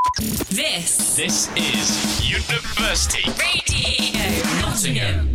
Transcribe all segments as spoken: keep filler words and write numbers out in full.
This. This is University Radio Nottingham.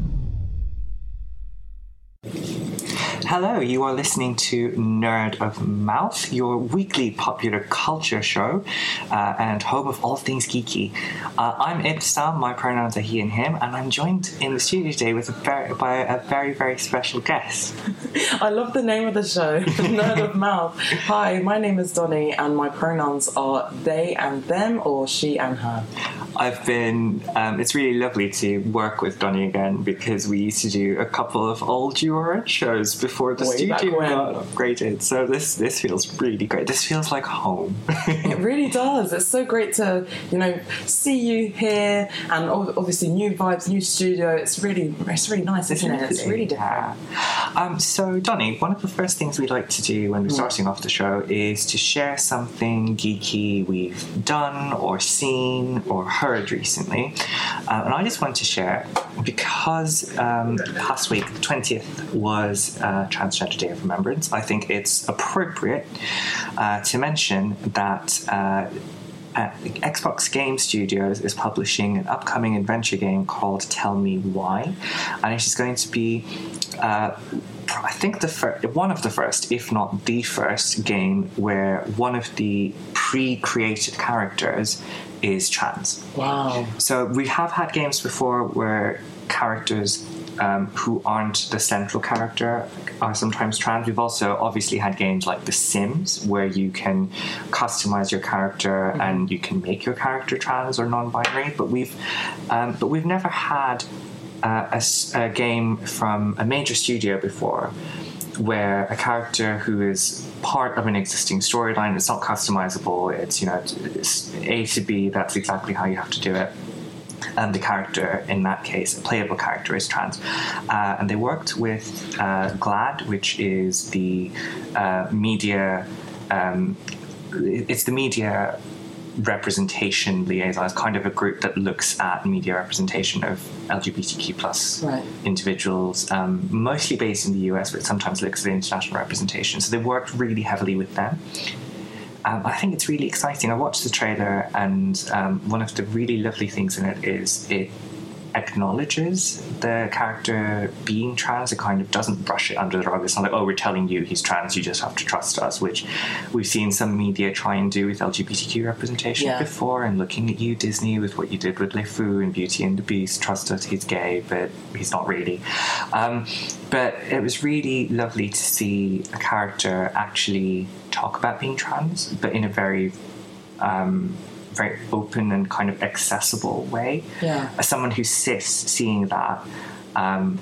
Hello, you are listening to Nerd of Mouth, your weekly popular culture show uh, and home of all things geeky. Uh, I'm Ibsam, my pronouns are he and him, and I'm joined in the studio today with a very, by a very, very special guest. I love the name of the show, Nerd of Mouth. Hi, my name is Donnie, and my pronouns are they and them, or she and her. I've been, um, it's really lovely to work with Donnie again, because we used to do a couple of old U R N shows before the Way back studio when. got upgraded. So this, this feels really great. This feels like home. It really does. It's so great to, you know, see you here, and ob- obviously new vibes, new studio. It's really, it's really nice, isn't it? It's really different. Yeah. Um, so, Donnie, one of the first things we like to do when we're starting off the show is to share something geeky we've done or seen or heard recently. Uh, and I just want to share, because um, last week, the twentieth, was uh, Transgender Day of Remembrance, I think it's appropriate uh, to mention that uh, Uh, Xbox Game Studios is publishing an upcoming adventure game called Tell Me Why, and it is going to be, uh, I think, the fir- one of the first, if not the first, game where one of the pre-created characters is trans. Wow. So we have had games before where characters Um, who aren't the central character are sometimes trans. We've also obviously had games like The Sims, where you can customize your character mm-hmm. and you can make your character trans or non-binary. But we've, um, but we've never had uh, a, a game from a major studio before, where a character who is part of an existing storyline, it's not customizable. It's, you know, it's A to B. That's exactly how you have to do it. And the character, in that case, a playable character, is trans. Uh, and they worked with uh, GLAAD, which is the uh, media, um, it's the media representation liaison. It's kind of a group that looks at media representation of L G B T Q plus right. individuals, um, mostly based in the U S, but sometimes looks at international representation. So they worked really heavily with them. Um, I think it's really exciting. I watched the trailer, and um, one of the really lovely things in it is it acknowledges the character being trans. It kind of doesn't brush it under the rug. It's not like, oh, we're telling you he's trans, you just have to trust us, which we've seen some media try and do with L G B T Q representation yeah. before, and looking at you, Disney, with what you did with LeFou and Beauty and the Beast. Trust us, he's gay, but he's not really. Um, but it was really lovely to see a character actually talk about being trans, but in a very um, very open and kind of accessible way. Yeah. As someone who's cis, seeing that, um,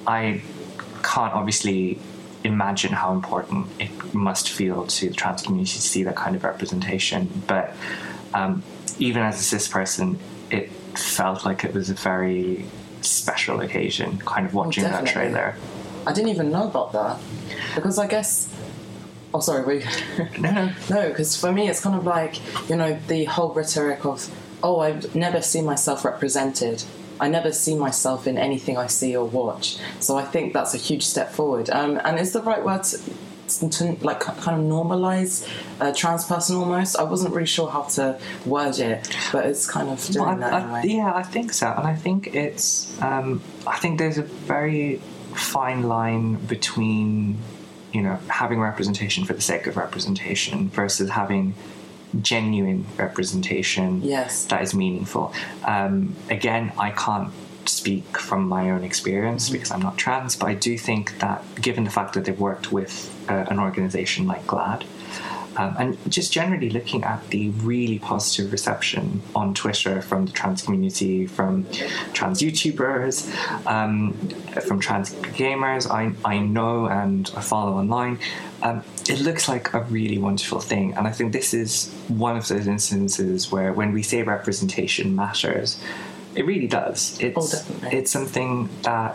I can't obviously imagine how important it must feel to the trans community to see that kind of representation. But um, even as a cis person, it felt like it was a very special occasion, kind of watching oh, that trailer. I didn't even know about that, because I guess... Oh, sorry, we... No, no. No, because for me it's kind of like, you know, the whole rhetoric of, oh, I never see myself represented. I never see myself in anything I see or watch. So I think that's a huge step forward. Um, and is the right word to, to like, kind of normalise a trans person almost? I wasn't really sure how to word it, but it's kind of doing well, I, that I, anyway. Yeah, I think so. And I think it's... Um, I think there's a very fine line between... you know, having representation for the sake of representation versus having genuine representation yes. that is meaningful. Um, again, I can't speak from my own experience mm-hmm. because I'm not trans, but I do think that given the fact that they've worked with uh, an organisation like GLAAD, Um, and just generally looking at the really positive reception on Twitter from the trans community, from trans YouTubers, um, from trans gamers I, I know and I follow online, um, it looks like a really wonderful thing. And I think this is one of those instances where when we say representation matters, it really does. It's, oh, definitely. It's something that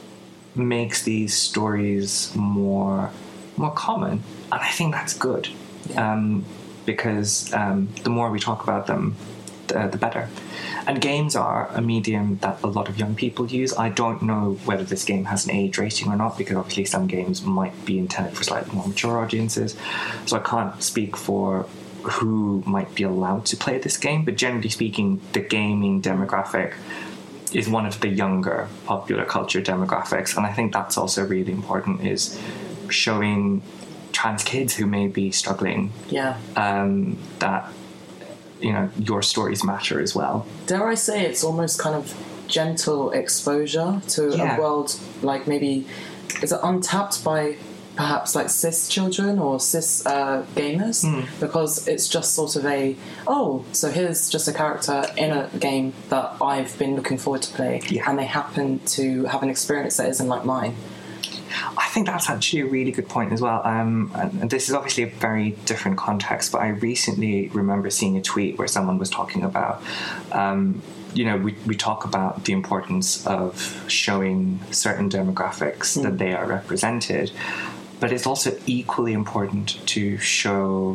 makes these stories more more common, and I think that's good. Yeah. Um, because um, the more we talk about them, the, the better. And games are a medium that a lot of young people use. I don't know whether this game has an age rating or not, because obviously some games might be intended for slightly more mature audiences. So I can't speak for who might be allowed to play this game, but generally speaking, the gaming demographic is one of the younger popular culture demographics, and I think that's also really important, is showing trans kids who may be struggling Yeah. um, that, you know, your stories matter as well. Dare I say it's almost kind of gentle exposure to Yeah. a world like maybe, is it untapped by perhaps like cis children or cis uh, gamers? Mm. Because it's just sort of a, oh, so here's just a character in a game that I've been looking forward to play, Yeah. and they happen to have an experience that isn't like mine. I think that's actually a really good point as well. Um, and this is obviously a very different context, but I recently remember seeing a tweet where someone was talking about, um, you know, we, we talk about the importance of showing certain demographics mm. that they are represented, but it's also equally important to show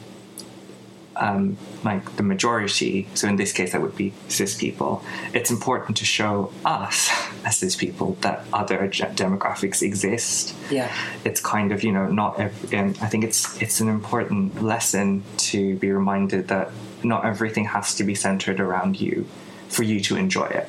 um, like the majority, so in this case that would be cis people. It's important to show us as cis people that other ge- demographics exist. Yeah. It's kind of, you know, not every, um, I think it's it's an important lesson to be reminded that not everything has to be centered around you for you to enjoy it.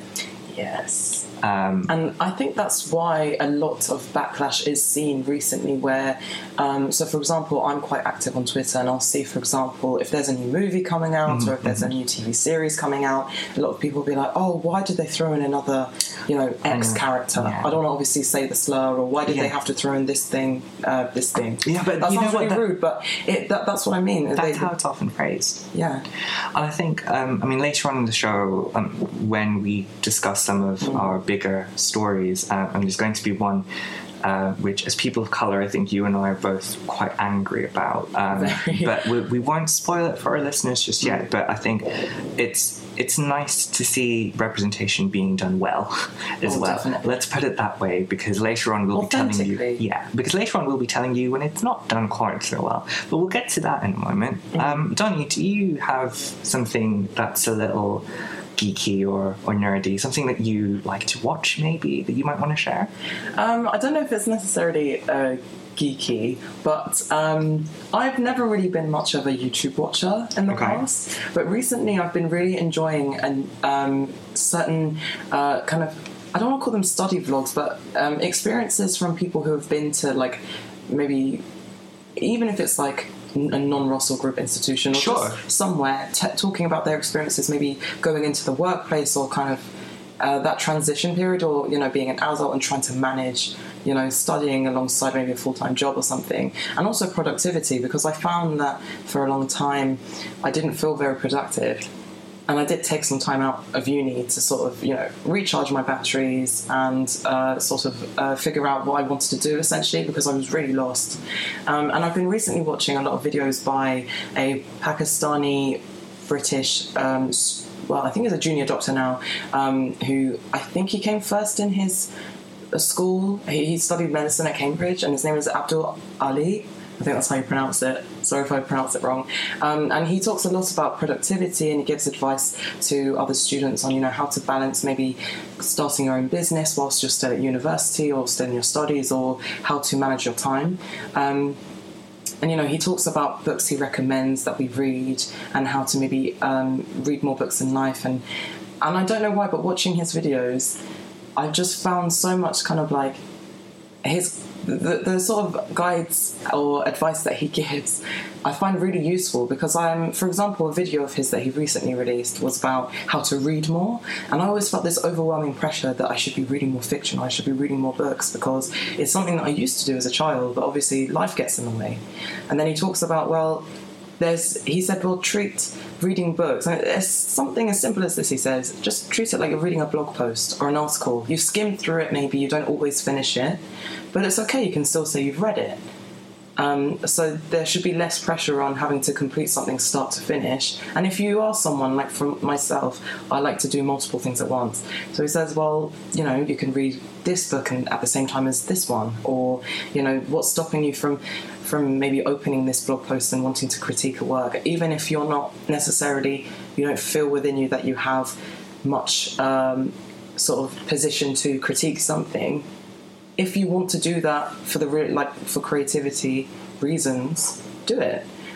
Yes. Um, and I think that's why a lot of backlash is seen recently where, um, so for example, I'm quite active on Twitter, and I'll see, for example, if there's a new movie coming out mm-hmm, or if there's mm-hmm. a new T V series coming out, a lot of people will be like, oh, why did they throw in another, you know, X um, character? Yeah. I don't want to obviously say the slur, or why did yeah. they have to throw in this thing, uh, this thing? Yeah, but that you sounds know really what, that, rude, but it, that, that's what I mean. That's they, how it's often phrased. Yeah. And I think, um, I mean, later on in the show, um, when we discuss some of mm. our bigger stories, uh, and there's going to be one uh, which, as people of colour, I think you and I are both quite angry about. Um, but we, we won't spoil it for our listeners just yet. But I think it's it's nice to see representation being done well as oh, well. Definitely. Let's put it that way, because later on we'll be telling you. Yeah, because later on we'll be telling you when it's not done quite so well. But we'll get to that in a moment. Mm. Um, Donnie, do you have something that's a little geeky or, or nerdy, something that you like to watch maybe that you might want to share? Um, I don't know if it's necessarily uh, geeky, but um, I've never really been much of a YouTube watcher in the okay. past, but recently I've been really enjoying an, um, certain uh, kind of, I don't want to call them study vlogs, but um, experiences from people who have been to like maybe, even if it's like a non-Russell Group institution or sure. just somewhere t- talking about their experiences, maybe going into the workplace or kind of uh, that transition period, or, you know, being an adult and trying to manage, you know, studying alongside maybe a full-time job or something, and also productivity, because I found that for a long time I didn't feel very productive. And I did take some time out of uni to sort of, you know, recharge my batteries and uh, sort of uh, figure out what I wanted to do, essentially, because I was really lost. Um, and I've been recently watching a lot of videos by a Pakistani British, um, well, I think he's a junior doctor now, um, who I think he came first in his uh, school. He, he studied medicine at Cambridge, and his name is Abdul Ali. I think that's how you pronounce it. Sorry if I pronounce it wrong. Um, and he talks a lot about productivity, and he gives advice to other students on, you know, how to balance maybe starting your own business whilst you're still at university or still in your studies, or how to manage your time. Um, and, you know, he talks about books he recommends that we read, and how to maybe um, read more books in life. And, and I don't know why, but watching his videos, I've just found so much kind of like his... The, the sort of guides or advice that he gives I find really useful, because I'm, for example, a video of his that he recently released was about how to read more, and I always felt this overwhelming pressure that I should be reading more fiction, I should be reading more books, because it's something that I used to do as a child, but obviously life gets in the way. And then he talks about, well, there's, he said, well, treat reading books, and it's something as simple as this, he says, just treat it like you're reading a blog post or an article. You skim through it, maybe you don't always finish it, but it's okay, you can still say you've read it. Um, so there should be less pressure on having to complete something start to finish. And if you are someone, like from myself, I like to do multiple things at once. So he says, well, you know, you can read this book and at the same time as this one, or, you know, what's stopping you from from maybe opening this blog post and wanting to critique a work, even if you're not necessarily, you don't feel within you that you have much um, sort of position to critique something. If you want to do that for the re- like for creativity reasons, do it.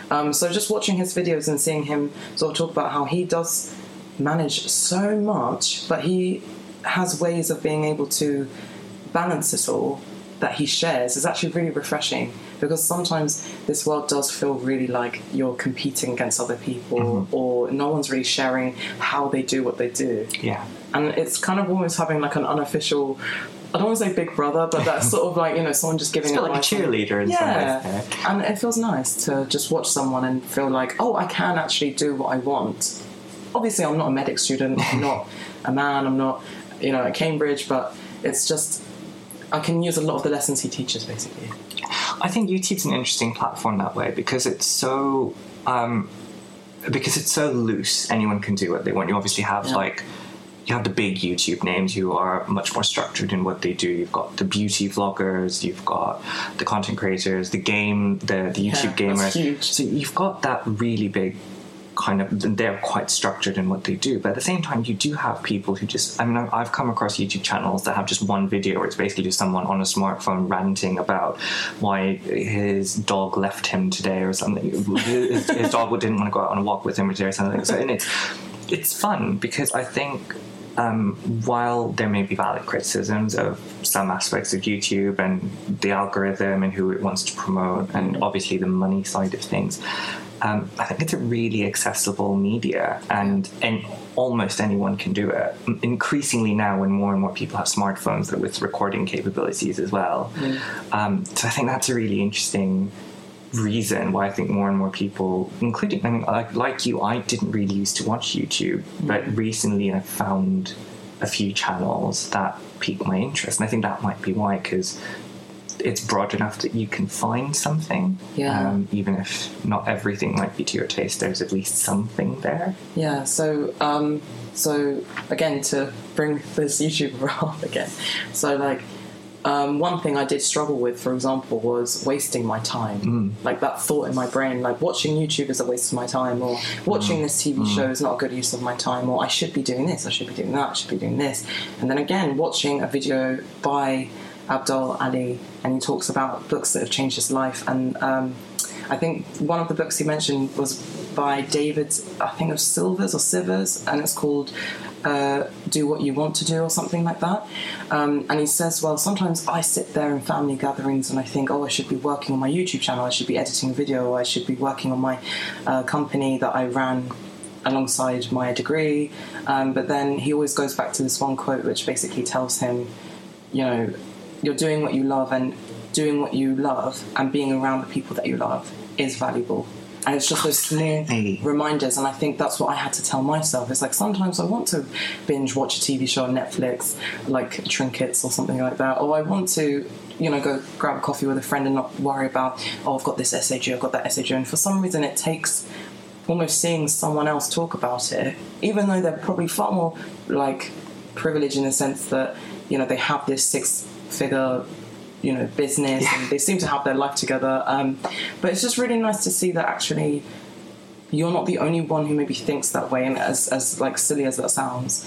Um, so just watching his videos and seeing him sort of talk about how he does manage so much, but he has ways of being able to balance it all that he shares is actually really refreshing, because sometimes this world does feel really like you're competing against other people, mm-hmm. or no one's really sharing how they do what they do. Yeah. And it's kind of almost having like an unofficial, I don't want to say big brother, but that's sort of like, you know, someone just giving it's like a cheerleader in yeah. some ways. Yeah. And it feels nice to just watch someone and feel like, oh, I can actually do what I want. Obviously, I'm not a medic student, I'm not a man, I'm not, you know, at Cambridge, but it's just, I can use a lot of the lessons he teaches, basically. I think YouTube's an interesting platform that way, because it's so um, because it's so loose. Anyone can do what they want. You obviously have yeah. like you have the big YouTube names who are much more structured in what they do. You've got the beauty vloggers, you've got the content creators, the game, the the YouTube yeah, gamers. That's huge. So you've got that really big kind of, they're quite structured in what they do, but at the same time you do have people who just, I mean, I've come across YouTube channels that have just one video where it's basically just someone on a smartphone ranting about why his dog left him today or something. his, his dog didn't want to go out on a walk with him today or something. So, and it's it's fun because I think um, while there may be valid criticisms of some aspects of YouTube and the algorithm and who it wants to promote and obviously the money side of things, Um, I think it's a really accessible media, and and almost anyone can do it. Increasingly now, when more and more people have smartphones that with recording capabilities as well. Mm. Um, so I think that's a really interesting reason why I think more and more people, including, I mean, like, like you, I didn't really used to watch YouTube, mm. but recently I found a few channels that piqued my interest, and I think that might be why, because it's broad enough that you can find something. Yeah. Um, even if not everything might be to your taste, there's at least something there. Yeah. So, um, so again, to bring this YouTuber up again. So, like, um, one thing I did struggle with, for example, was wasting my time. Mm. Like that thought in my brain, like watching YouTube is a waste of my time, or watching mm. this T V mm. show is not a good use of my time, or I should be doing this, I should be doing that, I should be doing this. And then again, watching a video by Abdul Ali, and he talks about books that have changed his life, and um, I think one of the books he mentioned was by David, I think it was Silvers or Sivers, and it's called uh, Do What You Want to Do or something like that. Um, and he says, well, sometimes I sit there in family gatherings and I think, oh, I should be working on my YouTube channel, I should be editing a video, or I should be working on my uh, company that I ran alongside my degree. Um, but then he always goes back to this one quote which basically tells him, you know, you're doing what you love, and doing what you love and being around the people that you love is valuable. And it's just those small reminders, and I think that's what I had to tell myself. It's like sometimes I want to binge watch a T V show on Netflix, like Trinkets or something like that, or I want to, you know, go grab a coffee with a friend and not worry about, oh, I've got this essay due, I've got that essay due. And for some reason it takes almost seeing someone else talk about it, even though they're probably far more like privileged in the sense that, you know, they have this six figure, you know, business, yeah. and they seem to have their life together, um, but it's just really nice to see that actually you're not the only one who maybe thinks that way, and as, as like silly as that sounds.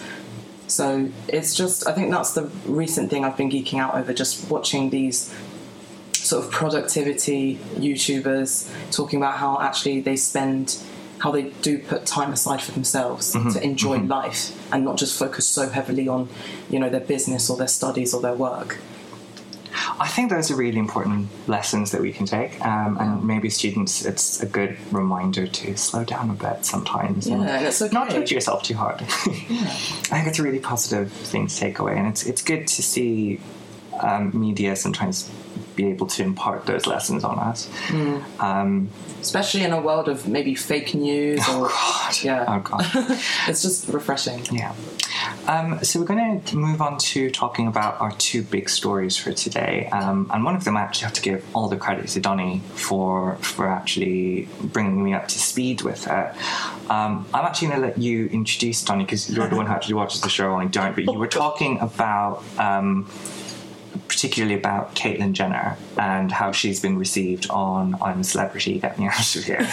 So it's just, I think that's the recent thing I've been geeking out over, just watching these sort of productivity YouTubers talking about how actually they spend, how they do put time aside for themselves mm-hmm. to enjoy mm-hmm. life and not just focus so heavily on, you know, their business or their studies or their work. I think those are really important lessons that we can take, um, and maybe students, it's a good reminder to slow down a bit sometimes. Yeah, and and it's okay. Not torture yourself too hard. Yeah. I think it's a really positive thing to take away, and it's it's good to see um, media sometimes be able to impart those lessons on us. Mm. Um, Especially in a world of maybe fake news. Oh, or, God. Yeah. Oh, God. It's just refreshing. Yeah. Um, so we're going to move on to talking about our two big stories for today. Um, and one of them I actually have to give all the credit to Donnie for for actually bringing me up to speed with it. Um, I'm actually going to let you introduce Donnie, because you're the one who actually watches the show and I don't. But you were talking about... Um, particularly about Caitlyn Jenner and how she's been received on I'm a Celebrity, Get Me Out of Here.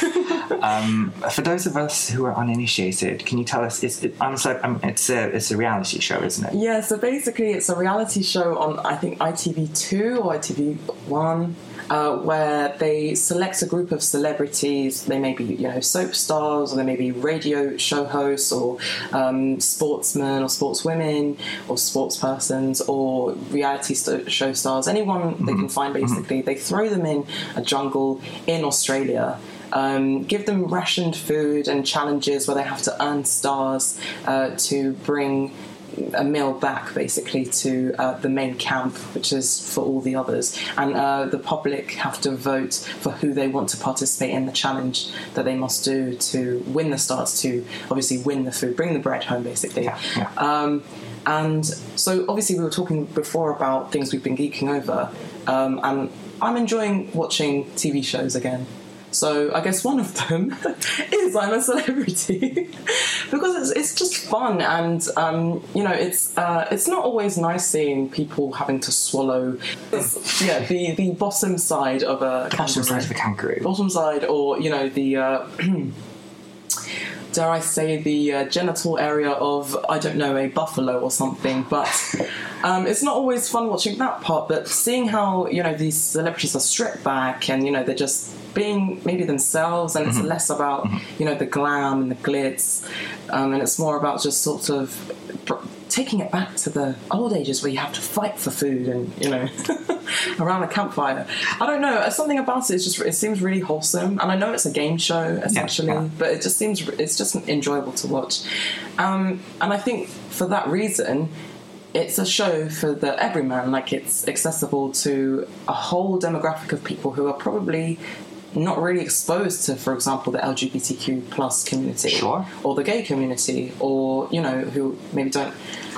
um, for those of us who are uninitiated, can you tell us? It's, it, I'm sorry, um, it's a it's a reality show, isn't it? Yeah. So basically, it's a reality show on I think I T V two or I T V one. Uh, where they select a group of celebrities. They may be, you know, soap stars, or they may be radio show hosts, or um, sportsmen, or sportswomen, or sports persons, or reality st- show stars. Anyone mm-hmm. they can find, basically. Mm-hmm. They throw them in a jungle in Australia. Um, give them rationed food and challenges where they have to earn stars uh, to bring a meal back, basically, to uh, the main camp, which is for all the others, and uh, the public have to vote for who they want to participate in the challenge that they must do to win the stars, to obviously win the food, bring the bread home, basically. Yeah, yeah. Um, and so obviously we were talking before about things we've been geeking over, um, and I'm enjoying watching T V shows again. So I guess one of them is I'm a Celebrity because it's, it's just fun, and um, you know it's uh, it's not always nice seeing people having to swallow yeah the, the bottom side of a bottom side of a kangaroo bottom side or you know the uh, dare I say the uh, genital area of I don't know a buffalo or something, but um, it's not always fun watching that part. But seeing how you know these celebrities are stripped back and you know they're just being maybe themselves, and it's mm-hmm. less about mm-hmm. you know the glam and the glitz, um, and it's more about just sort of taking it back to the old ages where you have to fight for food and you know around a campfire. I don't know, something about it is just it seems really wholesome, and I know it's a game show essentially, yeah, yeah. but it just seems it's just enjoyable to watch, um, and I think for that reason it's a show for the everyman. Like it's accessible to a whole demographic of people who are probably not really exposed to, for example, the L G B T Q plus community, sure. or the gay community, or you know, who maybe don't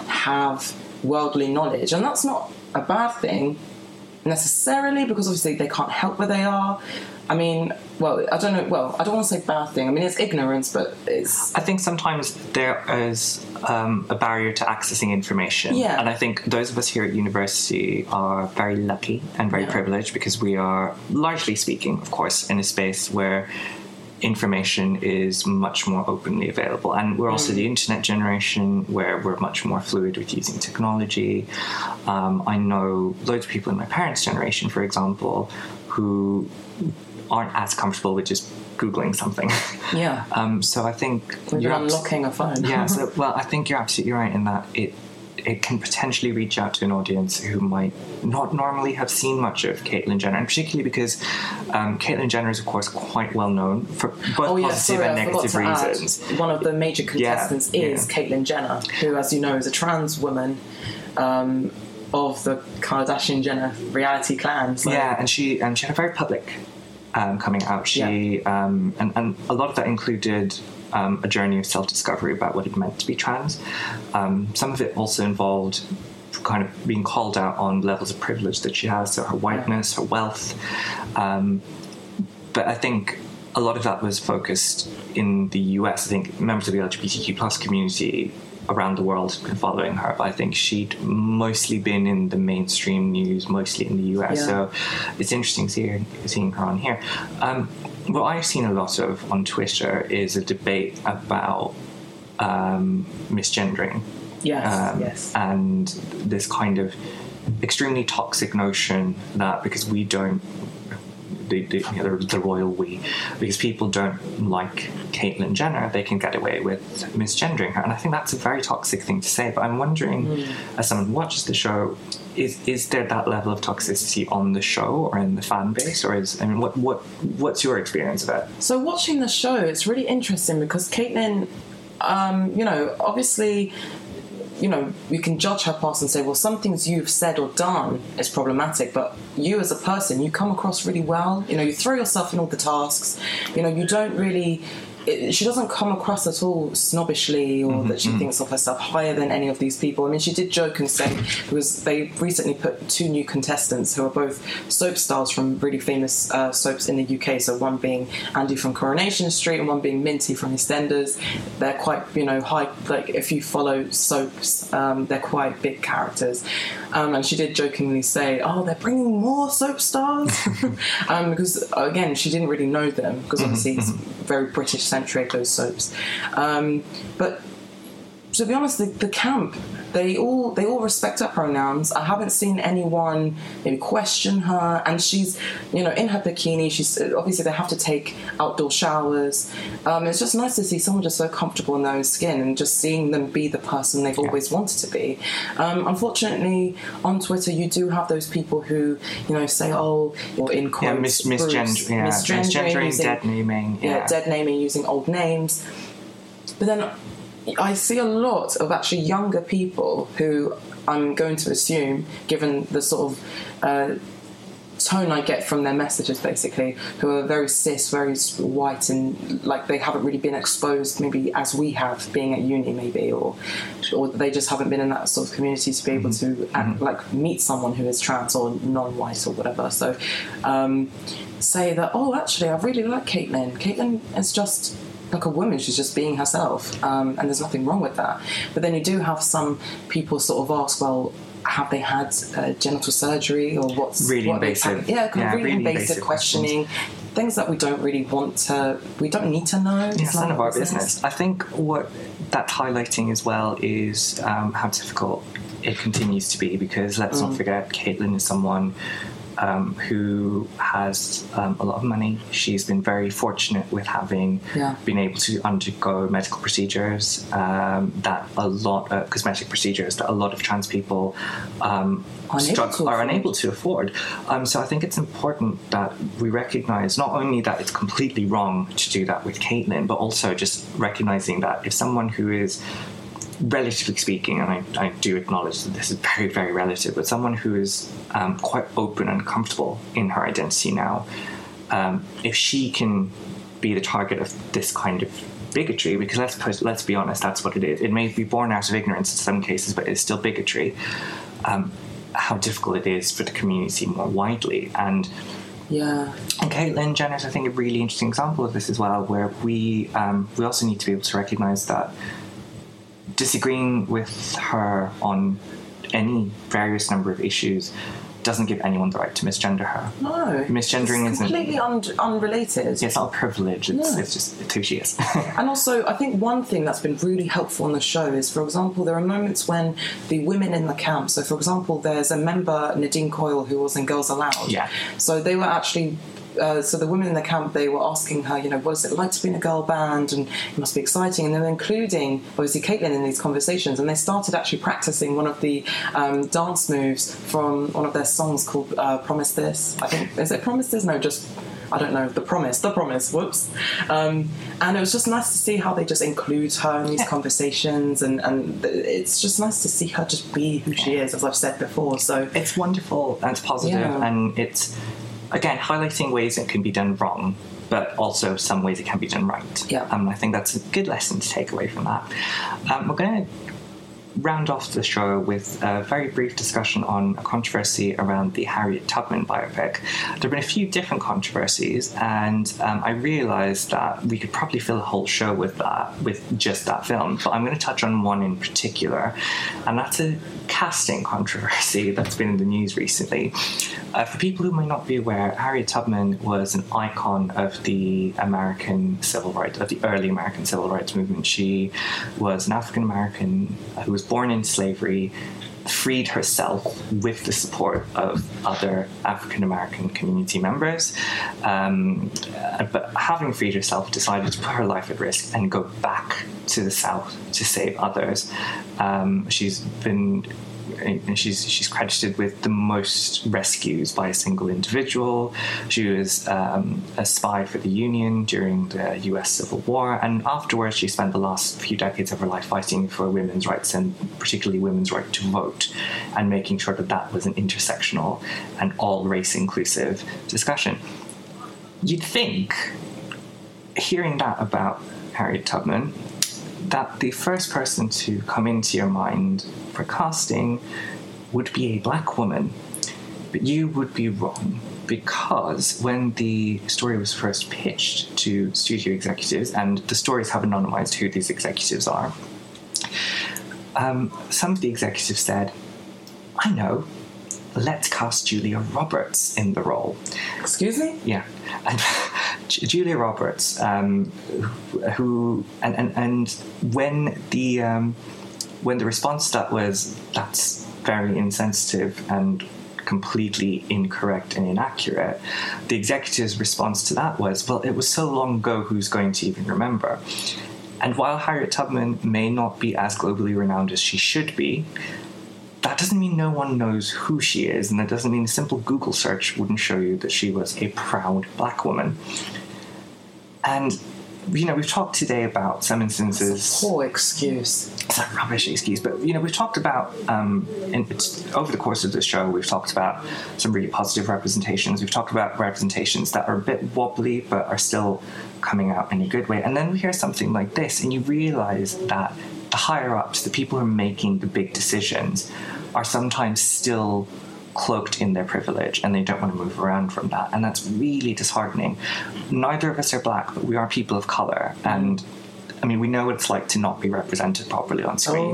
have worldly knowledge, and that's not a bad thing necessarily, because obviously they can't help where they are. I mean, well, I don't know. Well, I don't want to say bad thing. I mean, it's ignorance, but it's. I think sometimes there is um, a barrier to accessing information, yeah. and I think those of us here at university are very lucky and very yeah. privileged because we are, largely speaking, of course, in a space where information is much more openly available, and we're also mm. the internet generation where we're much more fluid with using technology. Um, I know loads of people in my parents' generation, for example, who aren't as comfortable with just Googling something. Yeah. um, so I think We're you're unlocking abs- a phone. yeah. So well, I think you're absolutely right in that it it can potentially reach out to an audience who might not normally have seen much of Caitlyn Jenner, and particularly because um, Caitlyn Jenner is, of course, quite well known for both oh, yeah, positive sorry, and I negative reasons. Add, one of the major contestants yeah, is yeah. Caitlyn Jenner, who, as you know, is a trans woman. Um, of the Kardashian-Jenner reality clan. So. Yeah, and she and she had a very public um, coming out. She yeah. um, and, and a lot of that included um, a journey of self-discovery about what it meant to be trans. Um, some of it also involved kind of being called out on levels of privilege that she has, so her whiteness, her wealth. Um, but I think a lot of that was focused in the U S. I think members of the L G B T Q plus community around the world have been following her, but I think she'd mostly been in the mainstream news, mostly in the U S. Yeah. So it's interesting seeing, seeing her on here. Um, what I've seen a lot of on Twitter is a debate about um, misgendering. Yes, um, yes. And this kind of extremely toxic notion that because we don't The, the, you know, the, the royal we, because people don't like Caitlyn Jenner, they can get away with misgendering her, and I think that's a very toxic thing to say. But I'm wondering, mm. as someone who watches the show, is is there that level of toxicity on the show or in the fan base, or is I mean, what what what's your experience of it? So watching the show, it's really interesting because Caitlyn, um, you know, obviously. You know, you can judge her past and say, well, some things you've said or done is problematic, but you as a person, you come across really well. You know, you throw yourself in all the tasks. You know, you don't really... It, she doesn't come across at all snobbishly or mm-hmm, that she mm-hmm. thinks of herself higher than any of these people. I mean, she did joke and say, because they recently put two new contestants who are both soap stars from really famous uh, soaps in the U K, so one being Andy from Coronation Street and one being Minty from EastEnders. They're quite, you know, high, like if you follow soaps, um, they're quite big characters. Um, and she did jokingly say, oh, they're bringing more soap stars? um, because, again, she didn't really know them, because obviously it's very British centric, those soaps. Um, but to be honest, the, the camp, they all they all respect her pronouns. I haven't seen anyone maybe question her, and she's, you know, in her bikini. She's obviously, they have to take outdoor showers. Um, it's just nice to see someone just so comfortable in their own skin, and just seeing them be the person they've always wanted to be. Um, unfortunately, on Twitter, you do have those people who, you know, say, oh, or in quotes, yeah, mis- misgender- yeah, misgendering, misgendering, using, dead naming, yeah. yeah, dead naming, using old names. But then I see a lot of actually younger people who, I'm going to assume, given the sort of uh, tone I get from their messages, basically, who are very cis, very white, and like they haven't really been exposed maybe as we have, being at uni maybe, or or they just haven't been in that sort of community to be able mm-hmm. to act, mm-hmm. like meet someone who is trans or non-white or whatever. So um, say that, oh, actually, I really like Caitlyn. Caitlyn is just like a woman, she's just being herself, um, and there's nothing wrong with that. But then you do have some people sort of ask, well, have they had uh, genital surgery, or what's really what invasive? Yeah, kind yeah, of really, really invasive, invasive questioning, questions. Things that we don't really want to, we don't need to know. Yeah, it's none of our business. I think what that's highlighting as well is um, how difficult it continues to be, because let's mm. not forget, Caitlyn is someone Um, who has um, a lot of money. She's been very fortunate with having yeah. been able to undergo medical procedures um, that a lot of cosmetic procedures that a lot of trans people um, struggle, are unable to afford. Um, so I think it's important that we recognise not only that it's completely wrong to do that with Caitlyn, but also just recognising that if someone who is, relatively speaking, and I, I do acknowledge that this is very, very relative, but someone who is um, quite open and comfortable in her identity now, um, if she can be the target of this kind of bigotry, because let's put, let's be honest, that's what it is. It may be born out of ignorance in some cases, but it's still bigotry. Um, how difficult it is for the community more widely. And yeah, and Caitlyn Jenner is, I think, a really interesting example of this as well, where we um, we also need to be able to recognise that disagreeing with her on any various number of issues doesn't give anyone the right to misgender her. No. Misgendering it's isn't... completely un- unrelated. Yeah, it's not a privilege. It's, yeah. it's just it's who she is. And also, I think one thing that's been really helpful on the show is, for example, there are moments when the women in the camp, so for example, there's a member, Nadine Coyle, who was in Girls Aloud. Yeah. So they were actually... Uh, so the women in the camp, they were asking her, you know, what is it like to be in a girl band, and it must be exciting, and they were including obviously Caitlyn in these conversations, and they started actually practicing one of the um, dance moves from one of their songs called uh, Promise This, I think. Is it Promise This? No, just I don't know, The Promise, The Promise, whoops. Um, and it was just nice to see how they just include her in these yeah. conversations, and, and it's just nice to see her just be who she is, as I've said before. So it's wonderful and it's positive, yeah. and it's, again, highlighting ways it can be done wrong, but also some ways it can be done right. Yeah. Um, I think that's a good lesson to take away from that. Um, we're going to round off the show with a very brief discussion on a controversy around the Harriet Tubman biopic. There have been a few different controversies, and um, I realised that we could probably fill a whole show with that, with just that film, but I'm going to touch on one in particular, and that's a casting controversy that's been in the news recently. Uh, for people who might not be aware, Harriet Tubman was an icon of the American civil rights, of the early American civil rights movement. She was an African American who was born in slavery, freed herself with the support of other African American community members, um, but having freed herself, decided to put her life at risk and go back to the South to save others. Um, she's been She's she's credited with the most rescues by a single individual. She was um, a spy for the Union during the U S Civil War, and afterwards she spent the last few decades of her life fighting for women's rights, and particularly women's right to vote, and making sure that that was an intersectional and all race inclusive discussion. You'd think, hearing that about Harriet Tubman, that the first person to come into your mind for casting would be a black woman. But you would be wrong, because when the story was first pitched to studio executives, and the stories have anonymized who these executives are, um, some of the executives said, I know, let's cast Julia Roberts in the role. Excuse me? Yeah. And Julia Roberts, um, who and, and and when the um, when the response to that was that's very insensitive and completely incorrect and inaccurate, the executive's response to that was, well, it was so long ago, who's going to even remember? And while Harriet Tubman may not be as globally renowned as she should be, that doesn't mean no one knows who she is, and that doesn't mean a simple Google search wouldn't show you that she was a proud black woman. And, you know, we've talked today about some instances... It's a poor excuse. It's a rubbish excuse, but, you know, we've talked about, um, in, it's, over the course of this show, we've talked about some really positive representations. We've talked about representations that are a bit wobbly, but are still coming out in a good way. And then we hear something like this, and you realise that the higher-ups, the people who are making the big decisions, are sometimes still cloaked in their privilege, and they don't want to move around from that, and that's really disheartening. Neither of us are black, but we are people of colour, and I mean, we know what it's like to not be represented properly on screen. Oh,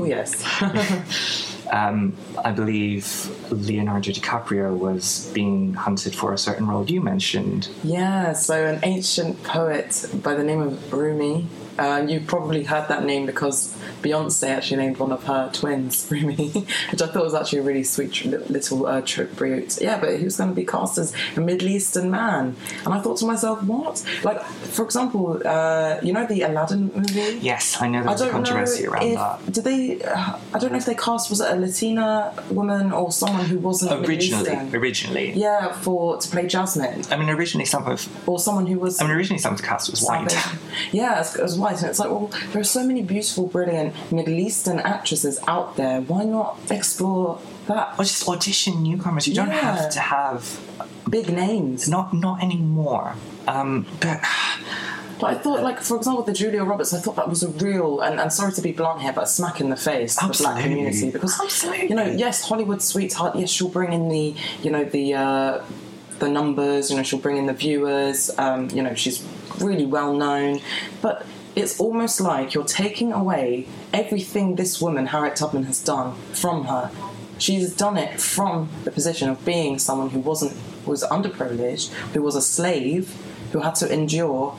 yes. um, I believe Leonardo DiCaprio was being hunted for a certain role you mentioned. Yeah, so an ancient poet by the name of Rumi. Uh, you probably heard that name because Beyonce actually named one of her twins Rumi, which I thought was actually a really sweet little uh, tribute. Yeah, but he was going to be cast as a Middle Eastern man. And I thought to myself, what? Like, for example, uh, you know the Aladdin movie? Yes, I know there was a controversy around if, that. Did they, uh, I don't know if they cast, was it a Latina woman or someone who wasn't Originally, Middle Eastern? originally. Yeah, for to play Jasmine. I mean, originally some of... Or someone who was... I mean, originally some of the cast was white. Yeah, it was white. And it's like, well, there are so many beautiful, brilliant Middle Eastern actresses out there. Why not explore that? Or just audition newcomers. You don't Yeah. have to have... Big names. Not not anymore. Um, but... But I thought, like, for example, the Julia Roberts, I thought that was a real, and, and sorry to be blunt here, but a smack in the face to the black Absolutely. community. Because, Absolutely. you know, yes, Hollywood sweetheart, yes, she'll bring in the, you know, the... Uh, the numbers, you know, she'll bring in the viewers, um, you know, she's really well known, but it's almost like you're taking away everything this woman, Harriet Tubman, has done from her. She's done it from the position of being someone who wasn't, was underprivileged, who was a slave, who had to endure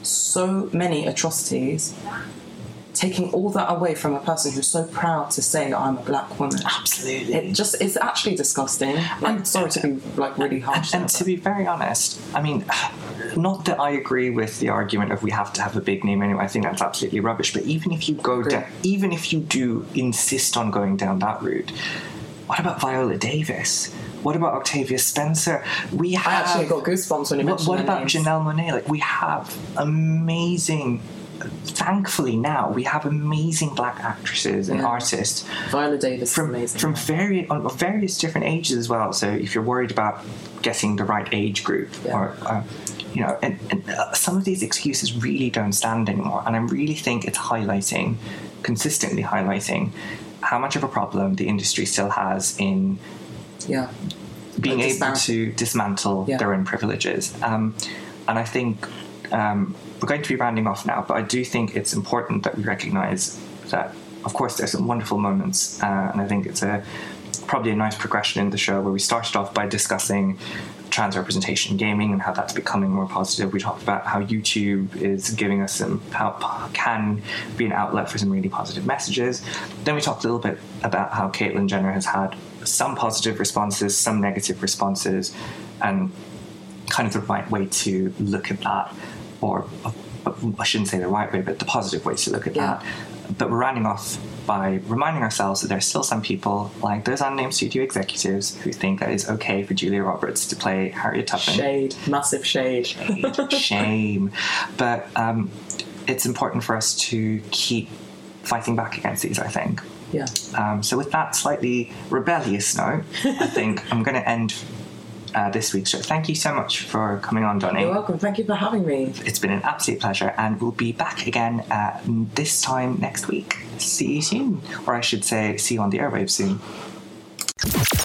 so many atrocities, taking all that away from a person who's so proud to say, I'm a black woman. Absolutely. It just, it's actually disgusting. I'm sorry to be, like, really harsh. And, and to be very honest, I mean, not that I agree with the argument of we have to have a big name anyway. I think that's absolutely rubbish. But even if you go down, even if you do insist on going down that route, what about Viola Davis? What about Octavia Spencer? We have. I actually got goosebumps when you What, mentioned what their about names. Janelle Monáe? Like, we have amazing. Thankfully, now we have amazing black actresses and Yeah. artists Viola Davis from is amazing. from very on various different ages as well. So if you're worried about getting the right age group, Yeah. or uh, you know, and, and uh, some of these excuses really don't stand anymore. And I really think it's highlighting, consistently highlighting, how much of a problem the industry still has in yeah. being Like able dismantle. to dismantle Yeah. their own privileges. Um, and I think um, we're going to be rounding off now, but I do think it's important that we recognise that, of course, there's some wonderful moments, uh, and I think it's a probably a nice progression in the show where we started off by discussing trans representation in gaming and how that's becoming more positive. We talked about how YouTube is giving us some help, can be an outlet for some really positive messages. Then we talked a little bit about how Caitlyn Jenner has had some positive responses, some negative responses, and kind of the right way to look at that, or I shouldn't say the right way, but the positive way to look at Yeah. that. But we're rounding off by reminding ourselves that there's still some people, like those unnamed studio executives, who think that it's okay for Julia Roberts to play Harriet Tubman. Shade. Massive shade. Shade. Shame. But um, it's important for us to keep fighting back against these, I think. Yeah. Um, so with that slightly rebellious note, I think I'm going to end uh, this week's show. Thank you so much for coming on, Donnie. You're welcome. Thank you for having me. It's been an absolute pleasure, and we'll be back again uh, this time next week. See you soon. Or I should say, see you on the airwaves soon.